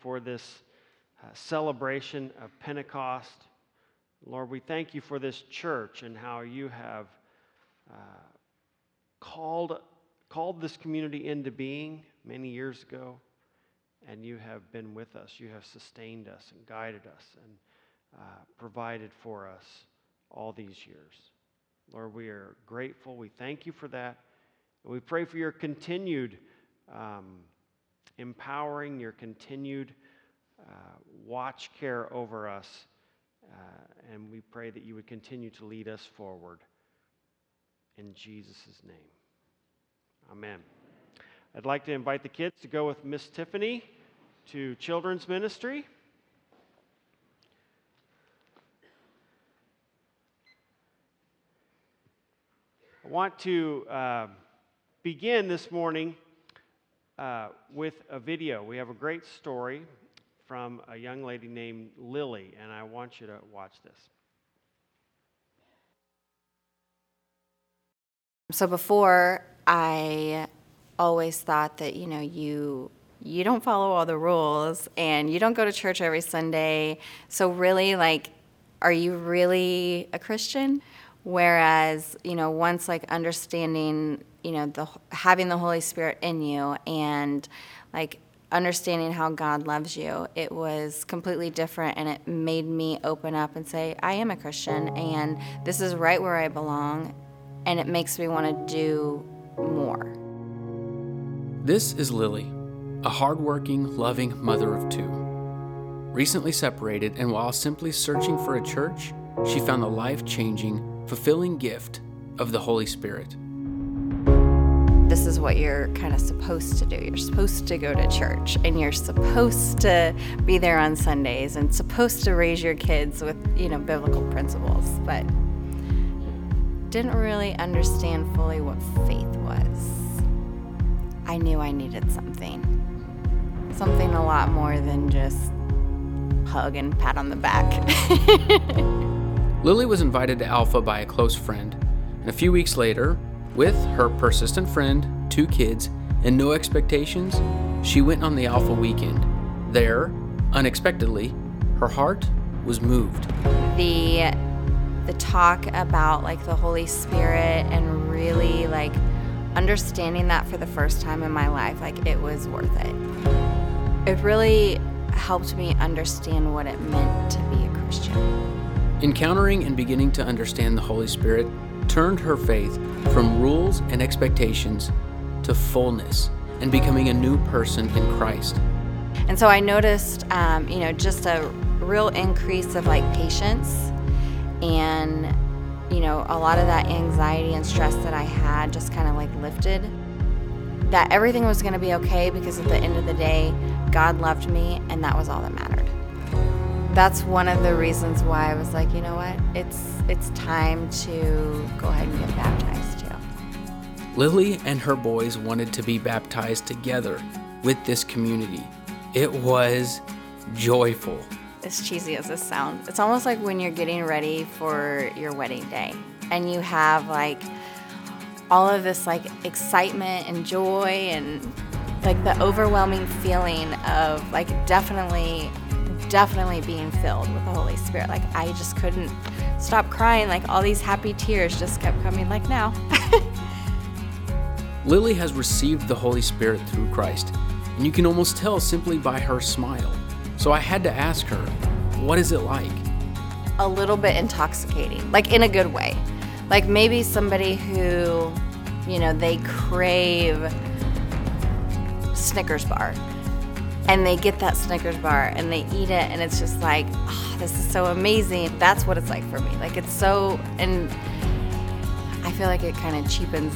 for this celebration of Pentecost. Lord, we thank you for this church and how you have called this community into being many years ago, and you have been with us. You have sustained us and guided us and provided for us all these years. Lord, we are grateful. We thank you for that. And we pray for your continued empowering, your continued watch care over us. And we pray that you would continue to lead us forward. In Jesus' name. Amen. I'd like to invite the kids to go with Miss Tiffany to children's ministry. I want to begin this morning with a video. We have a great story from a young lady named Lily, and I want you to watch this. So before, I always thought that, you don't follow all the rules and you don't go to church every Sunday. So really, are you really a Christian? Whereas, once understanding, having the Holy Spirit in you and understanding how God loves you, it was completely different, and it made me open up and say, I am a Christian and this is right where I belong, and it makes me want to do more. This is Lily, a hardworking, loving mother of two. Recently separated, and while simply searching for a church, she found the life-changing, fulfilling gift of the Holy Spirit. This is what you're kind of supposed to do. You're supposed to go to church, and you're supposed to be there on Sundays, and supposed to raise your kids with, biblical principles, but didn't really understand fully what faith was. I knew I needed something a lot more than just hug and pat on the back. Lily was invited to Alpha by a close friend, and a few weeks later, with her persistent friend, 2 kids, and no expectations, she went on the Alpha weekend. There, unexpectedly, her heart was moved. The talk about the Holy Spirit and really understanding that for the first time in my life, it was worth it. It really helped me understand what it meant to be a Christian. Encountering and beginning to understand the Holy Spirit turned her faith from rules and expectations to fullness and becoming a new person in Christ. And so I noticed, just a real increase of patience, and, a lot of that anxiety and stress that I had just kind of lifted. That everything was going to be okay, because at the end of the day, God loved me, and that was all that mattered. That's one of the reasons why I was like, you know what, it's time to go ahead and get baptized too. Lily and her boys wanted to be baptized together with this community. It was joyful. As cheesy as this sounds, it's almost like when you're getting ready for your wedding day and you have all of this excitement and joy and the overwhelming feeling of definitely being filled with the Holy Spirit. I just couldn't stop crying. All these happy tears just kept coming now. Lily has received the Holy Spirit through Christ, and you can almost tell simply by her smile. So I had to ask her, what is it like? A little bit intoxicating, in a good way. Maybe somebody who, they crave Snickers bar, and they get that Snickers bar and they eat it, and it's just this is so amazing. That's what it's like for me. It's so, and I feel like it kind of cheapens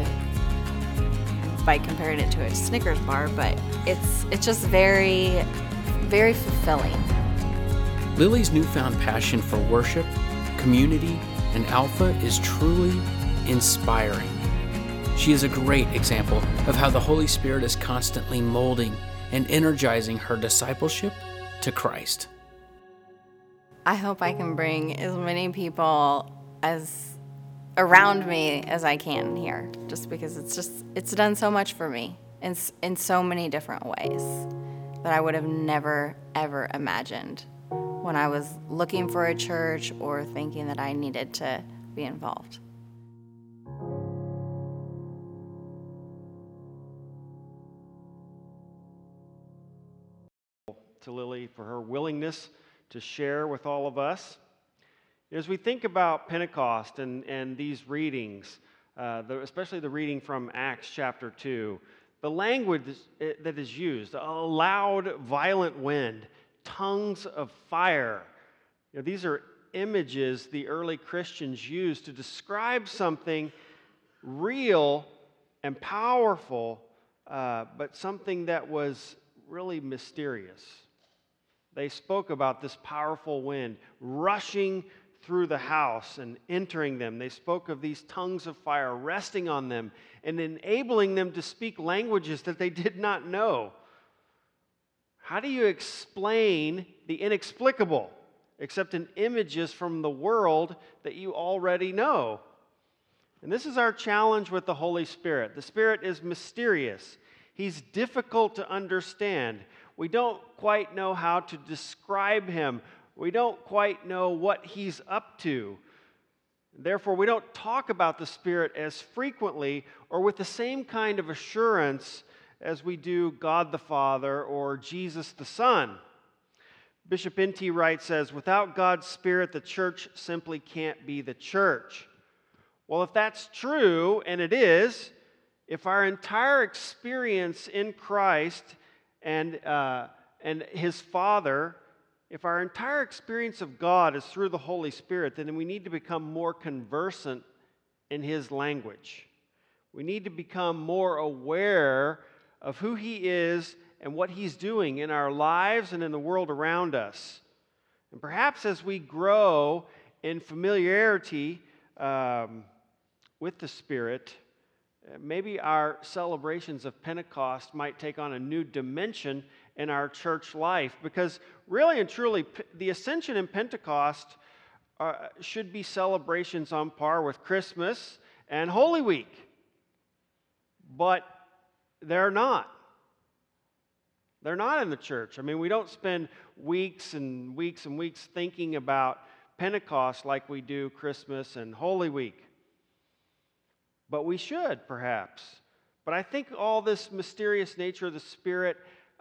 by comparing it to a Snickers bar, but it's just very, very fulfilling. Lily's newfound passion for worship, community, and Alpha is truly inspiring. She is a great example of how the Holy Spirit is constantly molding and energizing her discipleship to Christ. I hope I can bring as many people as around me as I can here, just because it's done so much for me in so many different ways. that I would have never, ever imagined when I was looking for a church or thinking that I needed to be involved. To Lily for her willingness to share with all of us. As we think about Pentecost and these readings, especially the reading from Acts chapter 2, the language that is used, a loud, violent wind, tongues of fire, these are images the early Christians used to describe something real and powerful, but something that was really mysterious. They spoke about this powerful wind rushing through the house and entering them. They spoke of these tongues of fire resting on them and enabling them to speak languages that they did not know. How do you explain the inexplicable except in images from the world that you already know? And this is our challenge with the Holy Spirit. The Spirit is mysterious. He's difficult to understand. We don't quite know how to describe him. We don't quite know what he's up to. Therefore, we don't talk about the Spirit as frequently or with the same kind of assurance as we do God the Father or Jesus the Son. Bishop N.T. Wright says, without God's Spirit, the church simply can't be the church. Well, if that's true, and it is, if our entire experience in Christ and His Father, if our entire experience of God is through the Holy Spirit, then we need to become more conversant in His language. We need to become more aware of who He is and what He's doing in our lives and in the world around us. And perhaps as we grow in familiarity with the Spirit, maybe our celebrations of Pentecost might take on a new dimension in our church life, because really and truly, the Ascension and Pentecost should be celebrations on par with Christmas and Holy Week, but they're not. They're not in the church. I mean, we don't spend weeks and weeks and weeks thinking about Pentecost like we do Christmas and Holy Week. But we should, perhaps. But I think all this mysterious nature of the Spirit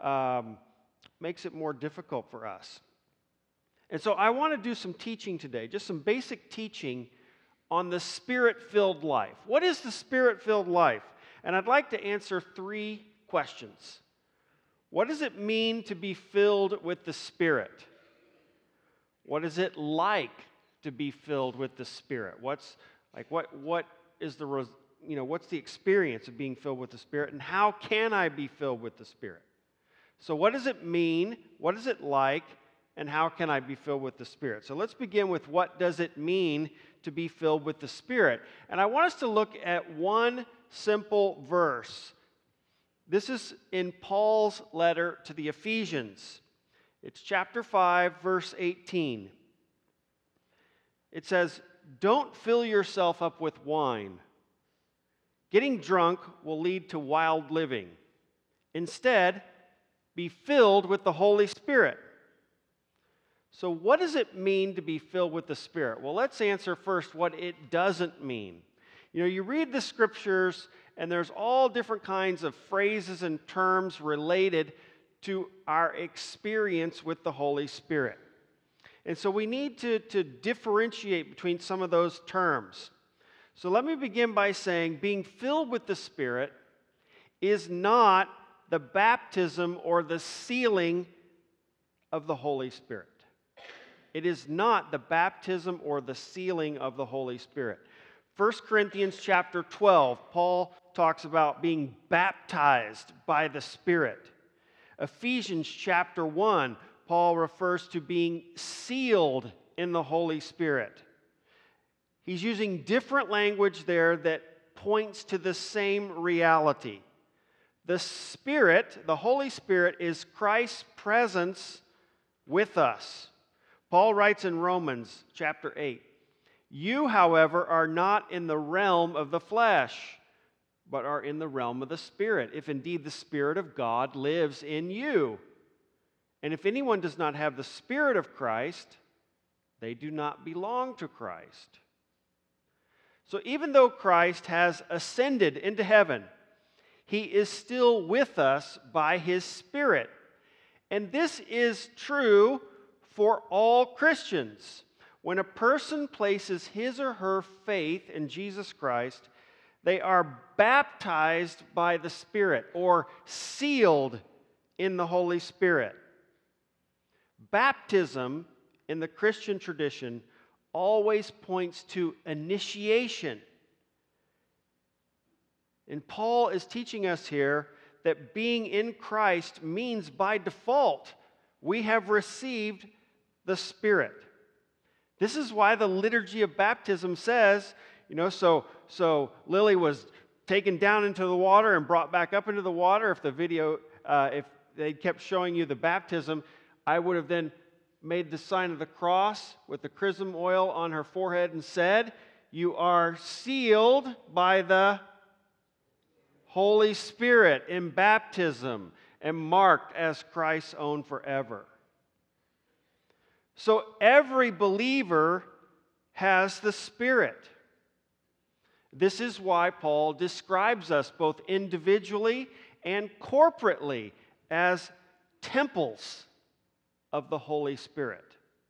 makes it more difficult for us. And so I want to do some teaching today, just some basic teaching on the Spirit-filled life. What is the Spirit-filled life? And I'd like to answer 3 questions. What does it mean to be filled with the Spirit? What is it like to be filled with the Spirit? What's the experience of being filled with the Spirit, and how can I be filled with the Spirit? So what does it mean? What is it like? And how can I be filled with the Spirit? So let's begin with what does it mean to be filled with the Spirit? And I want us to look at one simple verse. This is in Paul's letter to the Ephesians. It's chapter 5, verse 18. It says, "Don't fill yourself up with wine. Getting drunk will lead to wild living. Instead, be filled with the Holy Spirit." So what does it mean to be filled with the Spirit? Well, let's answer first what it doesn't mean. You read the Scriptures, and there's all different kinds of phrases and terms related to our experience with the Holy Spirit. And so we need to differentiate between some of those terms. So let me begin by saying being filled with the Spirit is not the baptism or the sealing of the Holy Spirit. It is not the baptism or the sealing of the Holy Spirit. 1 Corinthians chapter 12, Paul talks about being baptized by the Spirit. Ephesians chapter 1, Paul refers to being sealed in the Holy Spirit. He's using different language there that points to the same reality. The Spirit, the Holy Spirit, is Christ's presence with us. Paul writes in Romans chapter 8, "You, however, are not in the realm of the flesh, but are in the realm of the Spirit, if indeed the Spirit of God lives in you." And if anyone does not have the Spirit of Christ, they do not belong to Christ. So even though Christ has ascended into heaven, he is still with us by his Spirit. And this is true for all Christians. When a person places his or her faith in Jesus Christ, they are baptized by the Spirit or sealed in the Holy Spirit. Baptism in the Christian tradition always points to initiation. And Paul is teaching us here that being in Christ means by default we have received the Spirit. This is why the liturgy of baptism says, so Lily was taken down into the water and brought back up into the water. If the video, if they kept showing you the baptism, I would have then made the sign of the cross with the chrism oil on her forehead and said, "You are sealed by the Holy Spirit in baptism and marked as Christ's own forever." So every believer has the Spirit. This is why Paul describes us both individually and corporately as temples of the Holy Spirit.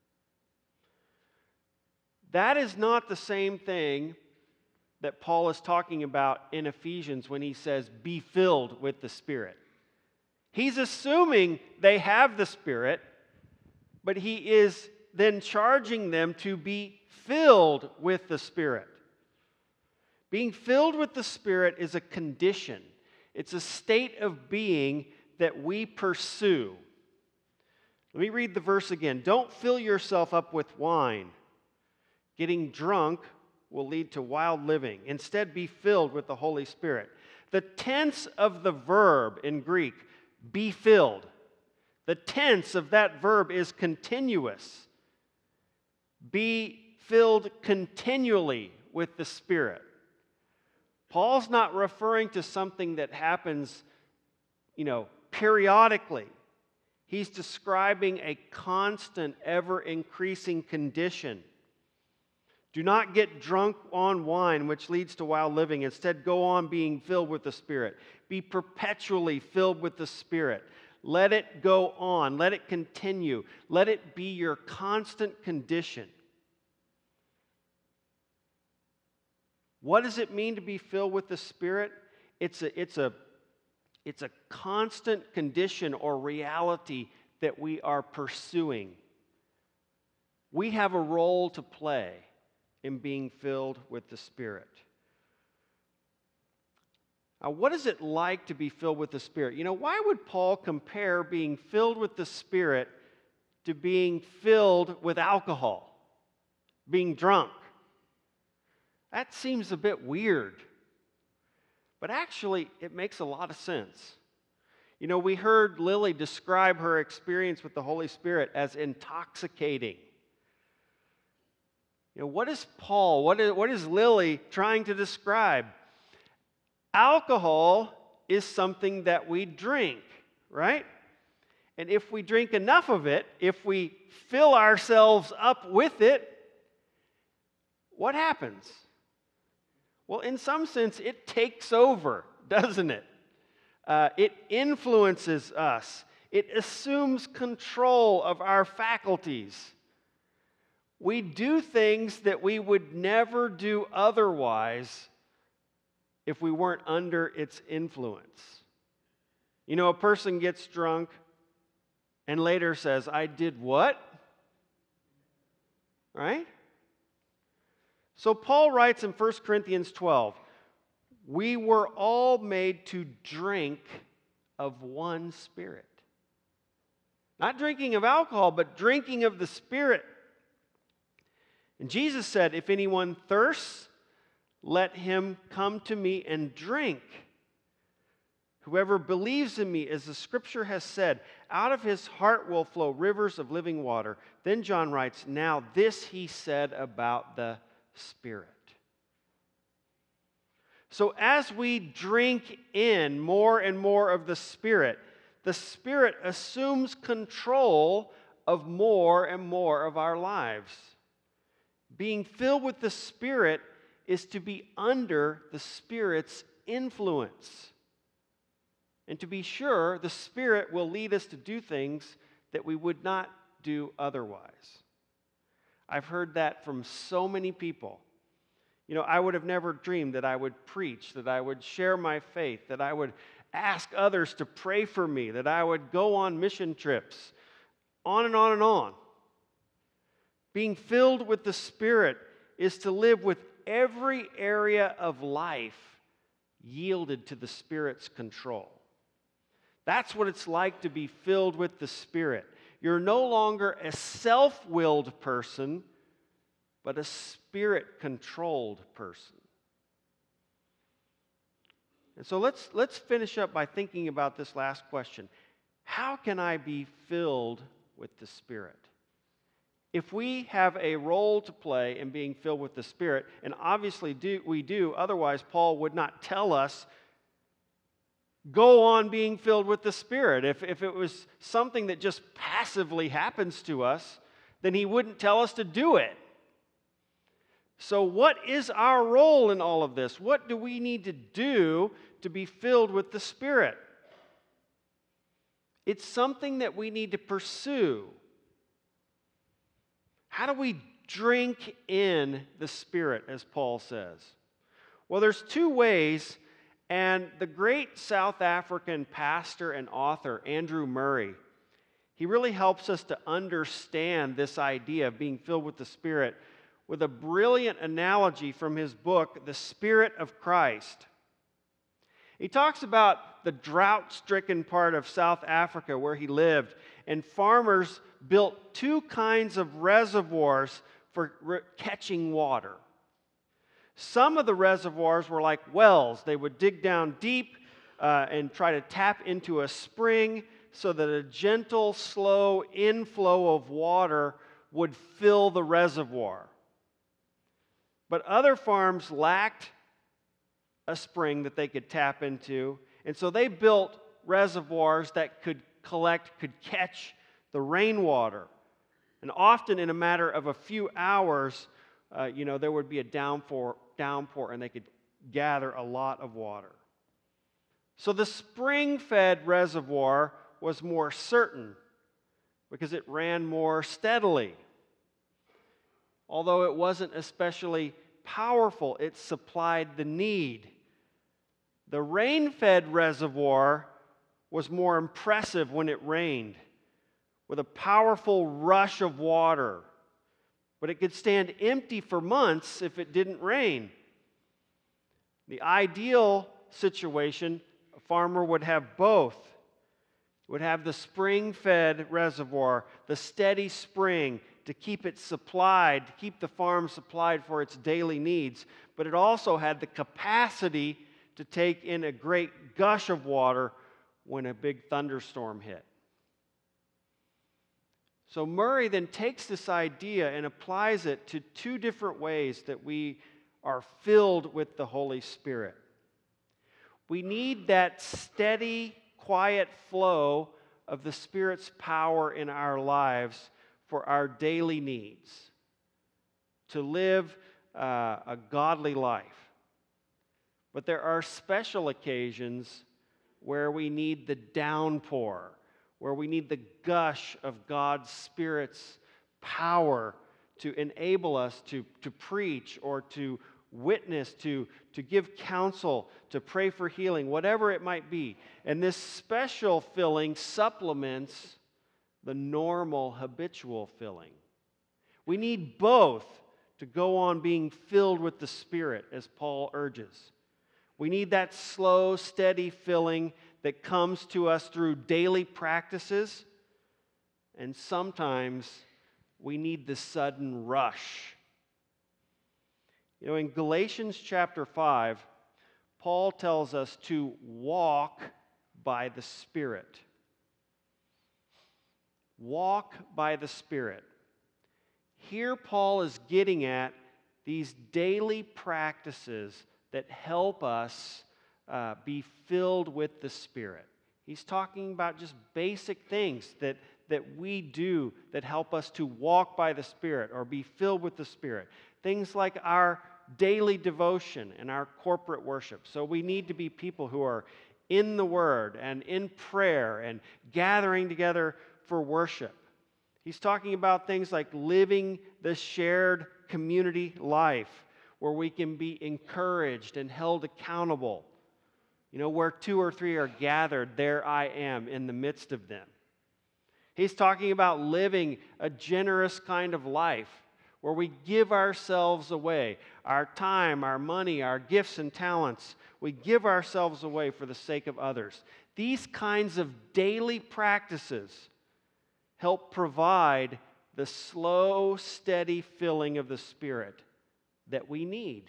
That is not the same thing that Paul is talking about in Ephesians when he says, "Be filled with the Spirit." He's assuming they have the Spirit, but he is then charging them to be filled with the Spirit. Being filled with the Spirit is a condition. It's a state of being that we pursue. Let me read the verse again. Don't fill yourself up with wine. Getting drunk will lead to wild living. Instead, be filled with the Holy Spirit. The tense of the verb in Greek, be filled, the tense of that verb is continuous. Be filled continually with the Spirit. Paul's not referring to something that happens, periodically. He's describing a constant, ever-increasing condition. Do not get drunk on wine, which leads to wild living. Instead, go on being filled with the Spirit. Be perpetually filled with the Spirit. Let it go on. Let it continue. Let it be your constant condition. What does it mean to be filled with the Spirit? It's a constant condition or reality that we are pursuing. We have a role to play in being filled with the Spirit. Now, what is it like to be filled with the Spirit? Why would Paul compare being filled with the Spirit to being filled with alcohol, being drunk? That seems a bit weird. But actually, it makes a lot of sense. We heard Lily describe her experience with the Holy Spirit as intoxicating. What is Paul, what is Lily trying to describe? Alcohol is something that we drink, right? And if we drink enough of it, if we fill ourselves up with it, what happens? Well, in some sense, it takes over, doesn't it? It influences us. It assumes control of our faculties. We do things that we would never do otherwise if we weren't under its influence. A person gets drunk and later says, "I did what?" Right? So Paul writes in 1 Corinthians 12, "We were all made to drink of one Spirit." Not drinking of alcohol, but drinking of the Spirit. And Jesus said, "If anyone thirsts, let him come to me and drink. Whoever believes in me, as the Scripture has said, out of his heart will flow rivers of living water." Then John writes, "Now this he said about the Spirit." So as we drink in more and more of the Spirit, the Spirit assumes control of more and more of our lives. Being filled with the Spirit is to be under the Spirit's influence. And to be sure, the Spirit will lead us to do things that we would not do otherwise. I've heard that from so many people. You know, I would have never dreamed that I would preach, that I would share my faith, that I would ask others to pray for me, that I would go on mission trips, on and on and on. Being filled with the Spirit is to live with every area of life yielded to the Spirit's control. That's what it's like to be filled with the Spirit. You're no longer a self-willed person, but a Spirit-controlled person. And so let's finish up by thinking about this last question. How can I be filled with the Spirit? If we have a role to play in being filled with the Spirit, and obviously we do, otherwise Paul would not tell us, go on being filled with the Spirit. If it was something that just passively happens to us, then he wouldn't tell us to do it. So what is our role in all of this? What do we need to do to be filled with the Spirit? It's something that we need to pursue. How do we drink in the Spirit, as Paul says? Well, there's two ways, and the great South African pastor and author, Andrew Murray, he really helps us to understand this idea of being filled with the Spirit with a brilliant analogy from his book, The Spirit of Christ. He talks about the drought-stricken part of South Africa where he lived, and farmers built two kinds of reservoirs for catching water. Some of the reservoirs were like wells. They would dig down deep and try to tap into a spring so that a gentle, slow inflow of water would fill the reservoir. But other farms lacked a spring that they could tap into, and so they built reservoirs that could catch the rainwater. And often in a matter of a few hours, there would be a downpour, and they could gather a lot of water. So the spring-fed reservoir was more certain because it ran more steadily. Although it wasn't especially powerful, it supplied the need. The rain-fed reservoir was more impressive when it rained, with a powerful rush of water. But it could stand empty for months if it didn't rain. The ideal situation, a farmer would have both. Would have the spring-fed reservoir, the steady spring to keep it supplied, to keep the farm supplied for its daily needs. But it also had the capacity to take in a great gush of water when a big thunderstorm hit. So Murray then takes this idea and applies it to two different ways that we are filled with the Holy Spirit. We need that steady, quiet flow of the Spirit's power in our lives for our daily needs, to live a godly life. But there are special occasions where we need the downpour, where we need the gush of God's Spirit's power to enable us to preach or to witness, to give counsel, to pray for healing, whatever it might be. And this special filling supplements the normal habitual filling. We need both to go on being filled with the Spirit, as Paul urges. We need that slow, steady filling that comes to us through daily practices, and sometimes we need the sudden rush. You know, in Galatians chapter 5, Paul tells us to walk by the Spirit. Walk by the Spirit. Here Paul is getting at these daily practices that help us be filled with the Spirit. He's talking about just basic things that we do that help us to walk by the Spirit or be filled with the Spirit. Things like our daily devotion and our corporate worship. So we need to be people who are in the Word and in prayer and gathering together for worship. He's talking about things like living the shared community life where we can be encouraged and held accountable. You know, where 2 or 3 are gathered, there I am in the midst of them. He's talking about living a generous kind of life where we give ourselves away, our time, our money, our gifts and talents. We give ourselves away for the sake of others. These kinds of daily practices help provide the slow, steady filling of the Spirit that we need.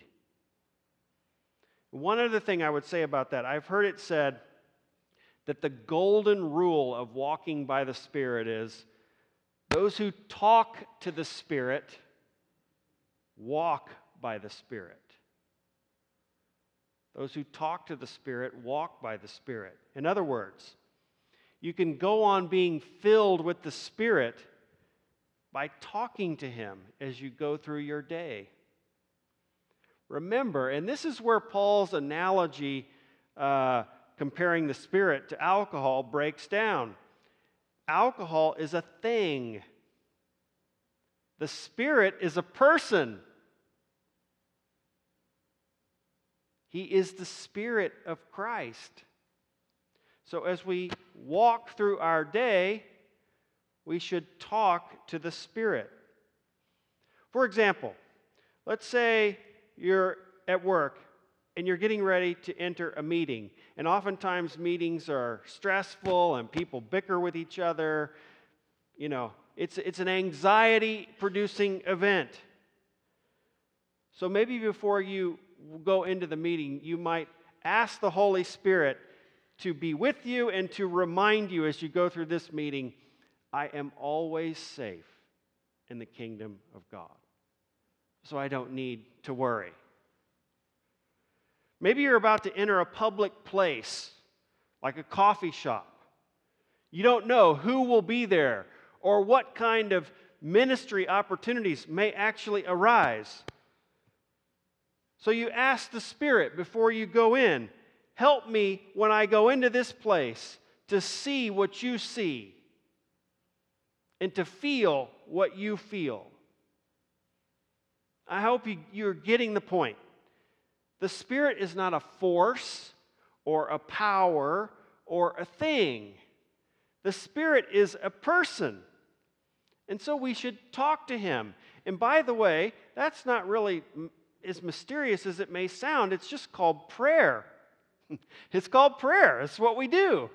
One other thing I would say about that, I've heard it said that the golden rule of walking by the Spirit is those who talk to the Spirit walk by the Spirit. Those who talk to the Spirit walk by the Spirit. In other words, you can go on being filled with the Spirit by talking to Him as you go through your day. Remember, and this is where Paul's analogy comparing the Spirit to alcohol breaks down. Alcohol is a thing. The Spirit is a person. He is the Spirit of Christ. So as we walk through our day, we should talk to the Spirit. For example, let's say you're at work and you're getting ready to enter a meeting. And oftentimes meetings are stressful and people bicker with each other. You know, it's an anxiety-producing event. So maybe before you go into the meeting, you might ask the Holy Spirit to be with you and to remind you as you go through this meeting, I am always safe in the kingdom of God. So I don't need to worry. Maybe you're about to enter a public place, like a coffee shop. You don't know who will be there or what kind of ministry opportunities may actually arise. So you ask the Spirit before you go in, help me when I go into this place to see what you see and to feel what you feel. I hope you're getting the point. The Spirit is not a force or a power or a thing. The Spirit is a person. And so we should talk to Him. And by the way, that's not really as mysterious as it may sound. It's just called prayer. It's called prayer. It's what we do.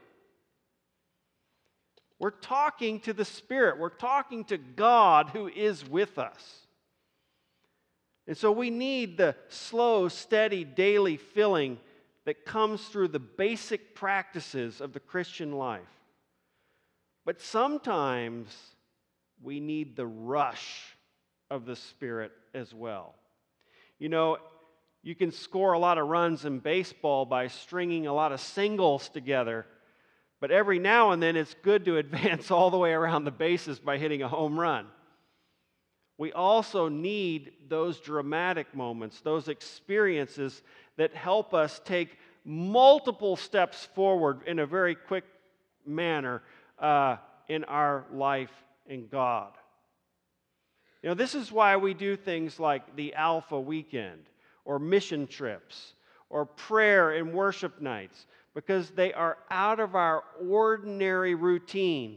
We're talking to the Spirit. We're talking to God who is with us. And so we need the slow, steady, daily filling that comes through the basic practices of the Christian life. But sometimes we need the rush of the Spirit as well. You know, you can score a lot of runs in baseball by stringing a lot of singles together, but every now and then it's good to advance all the way around the bases by hitting a home run. We also need those dramatic moments, those experiences that help us take multiple steps forward in a very quick manner in our life in God. You know, this is why we do things like the Alpha Weekend or mission trips or prayer and worship nights, because they are out of our ordinary routine.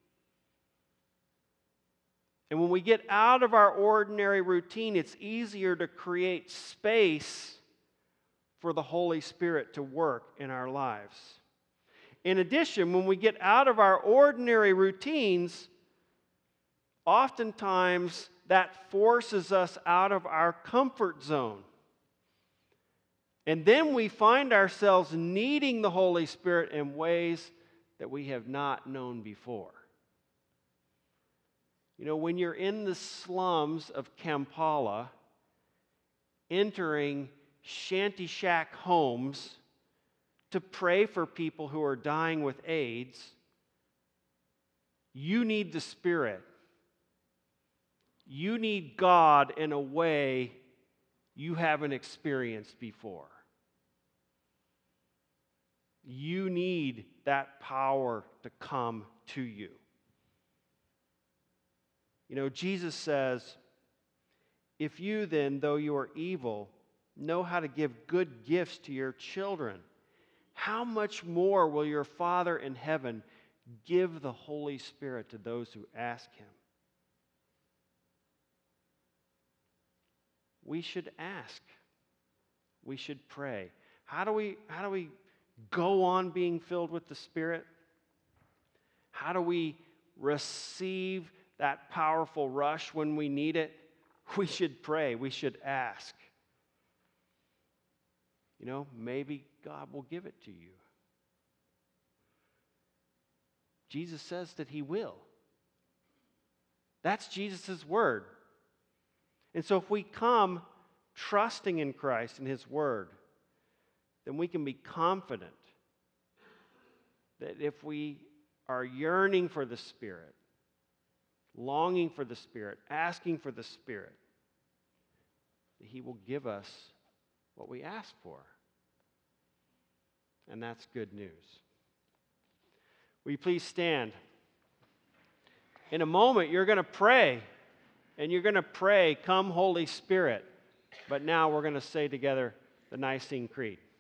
And when we get out of our ordinary routine, it's easier to create space for the Holy Spirit to work in our lives. In addition, when we get out of our ordinary routines, oftentimes that forces us out of our comfort zone. And then we find ourselves needing the Holy Spirit in ways that we have not known before. You know, when you're in the slums of Kampala, entering shanty shack homes to pray for people who are dying with AIDS, you need the Spirit. You need God in a way you haven't experienced before. You need that power to come to you. You know, Jesus says, if you then, though you are evil, know how to give good gifts to your children, how much more will your Father in heaven give the Holy Spirit to those who ask Him? We should ask. We should pray. How do we go on being filled with the Spirit? How do we receive that powerful rush when we need it? We should pray. We should ask. You know, maybe God will give it to you. Jesus says that He will. That's Jesus' word. And so if we come trusting in Christ and His word, then we can be confident that if we are yearning for the Spirit, longing for the Spirit, asking for the Spirit, that He will give us what we ask for. And that's good news. Will you please stand? In a moment, you're going to pray. And you're going to pray, "Come, Holy Spirit." But now we're going to say together the Nicene Creed.